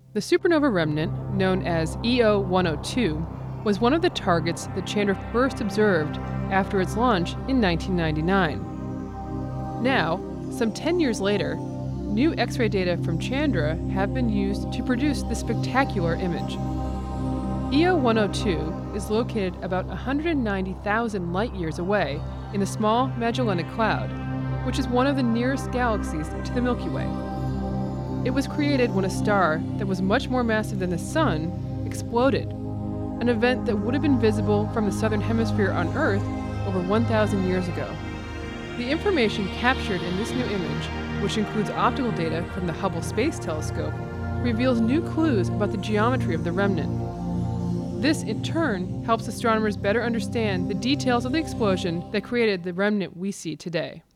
The supernova remnant, known as EO 102, was one of the targets that Chandra first observed after its launch in 1999. Now, some 10 years later, new X ray data from Chandra have been used to produce this spectacular image. EO 102 is located about 190,000 light years away in the Small Magellanic Cloud, which is one of the nearest galaxies to the Milky Way. It was created when a star that was much more massive than the Sun exploded, an event that would have been visible from the southern hemisphere on Earth over 1,000 years ago. The information captured in this new image, which includes optical data from the Hubble Space Telescope, reveals new clues about the geometry of the remnant. This, in turn, helps astronomers better understand the details of the explosion that created the remnant we see today.